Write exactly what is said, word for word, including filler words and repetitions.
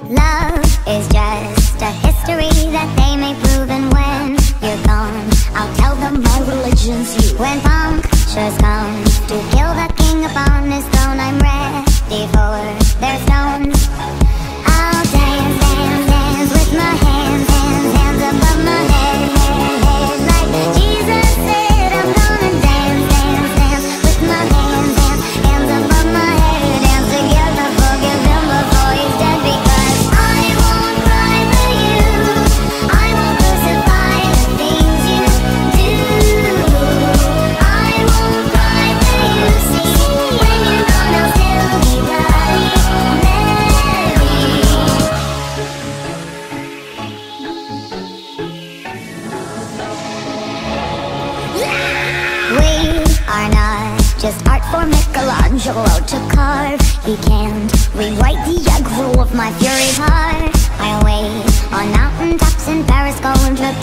Love is just a history that they may prove, and when you're gone, I'll tell them my religion's you. When punctures come to kill the king upon his throne, I'm ready for their stones. I'll dance, dance, dance with my hands, hands, hands above my head, head, head. Like Jesus said, I'm gonna dance, dance, dance with my hands, hands, hands above my head. Dance together, forgive him before he's dead, because I won't cry for you, I won't crucify the things you do. I won't cry for you, see, when you're gone I'll still be bloody Mary. We are not just art for Michelangelo to carve. He can't rewrite the aggro of my fury heart. I'll wait on mountain tops in Paris, going to